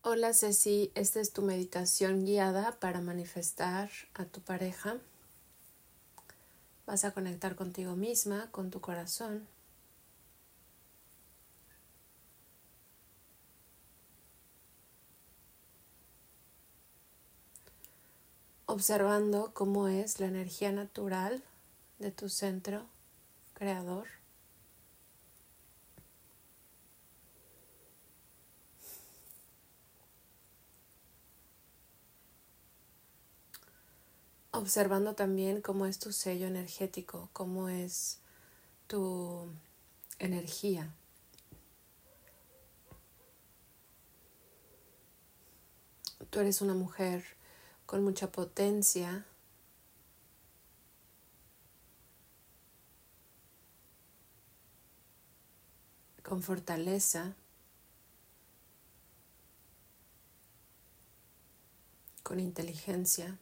Hola Ceci, esta es tu meditación guiada para manifestar a tu pareja. Vas a conectar contigo misma, con tu corazón. Observando cómo es la energía natural de tu centro creador. Observando también cómo es tu sello energético, cómo es tu energía. Tú eres una mujer con mucha potencia, con fortaleza, con inteligencia.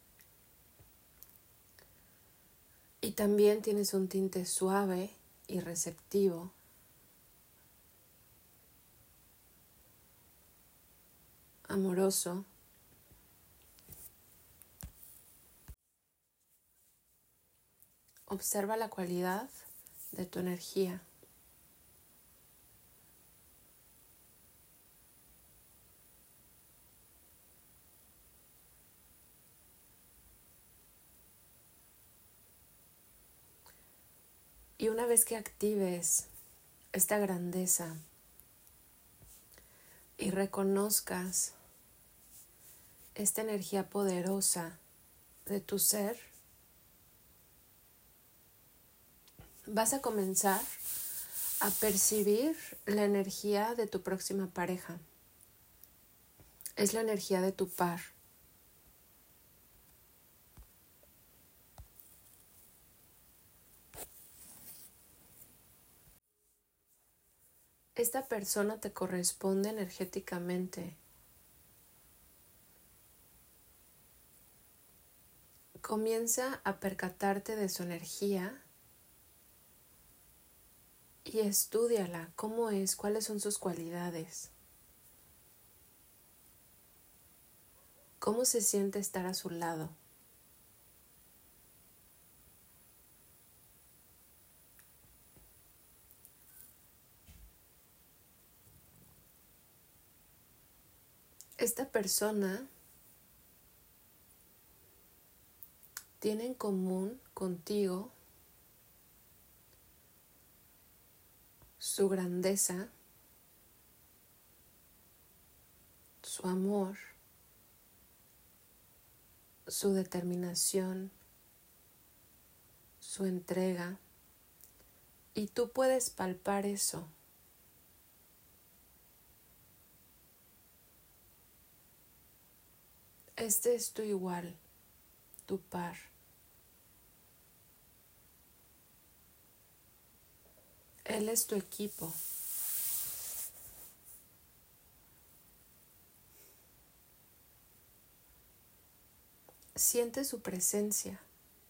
Y también tienes un tinte suave y receptivo, amoroso. Observa la cualidad de tu energía. Y una vez que actives esta grandeza y reconozcas esta energía poderosa de tu ser, vas a comenzar a percibir la energía de tu próxima pareja. Es la energía de tu par. Esta persona te corresponde energéticamente. Comienza a percatarte de su energía y estúdiala, cómo es, cuáles son sus cualidades, cómo se siente estar a su lado. Esta persona tiene en común contigo su grandeza, su amor, su determinación, su entrega, y tú puedes palpar eso. Este es tu igual, tu par. Él es tu equipo. Siente su presencia.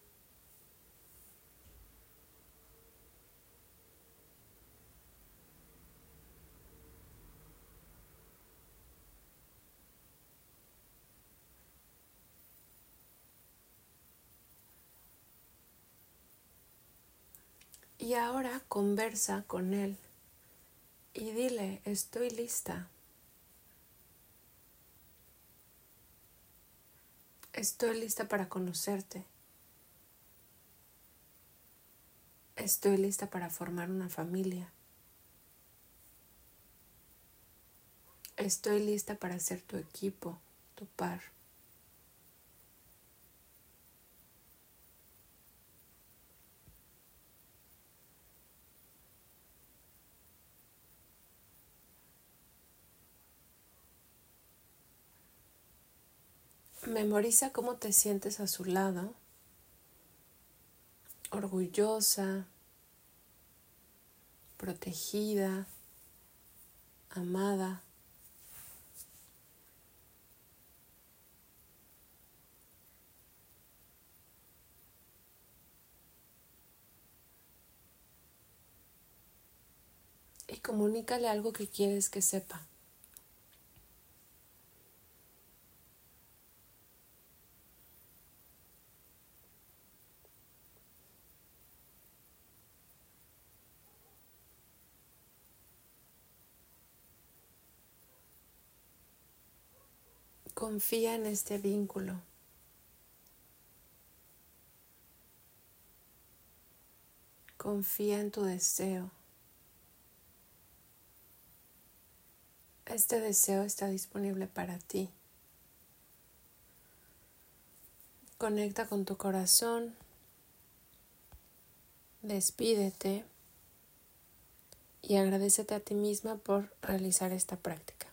Y ahora conversa con él y dile, estoy lista. Estoy lista para conocerte. Estoy lista para formar una familia. Estoy lista para ser tu equipo, tu par. Memoriza cómo te sientes a su lado, orgullosa, protegida, amada. Y comunícale algo que quieres que sepa. Confía en este vínculo. Confía en tu deseo. Este deseo está disponible para ti. Conecta con tu corazón. Despídete y agradécete a ti misma por realizar esta práctica.